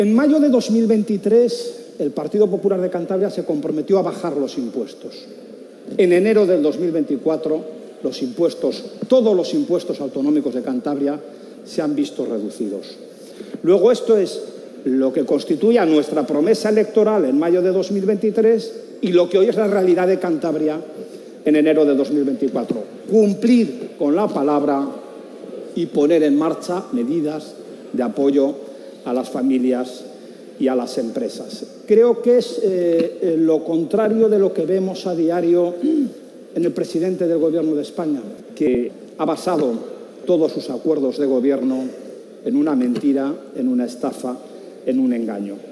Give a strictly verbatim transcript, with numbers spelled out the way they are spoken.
En mayo de dos mil veintitrés, el Partido Popular de Cantabria se comprometió a bajar los impuestos. En enero del dos mil veinticuatro, los impuestos, todos los impuestos autonómicos de Cantabria se han visto reducidos. Luego, esto es lo que constituía nuestra promesa electoral en mayo de dos mil veintitrés y lo que hoy es la realidad de Cantabria en enero de dos mil veinticuatro. Cumplir con la palabra y poner en marcha medidas de apoyo a las familias y a las empresas. Creo que es eh, lo contrario de lo que vemos a diario en el presidente del Gobierno de España, que ha basado todos sus acuerdos de gobierno en una mentira, en una estafa, en un engaño.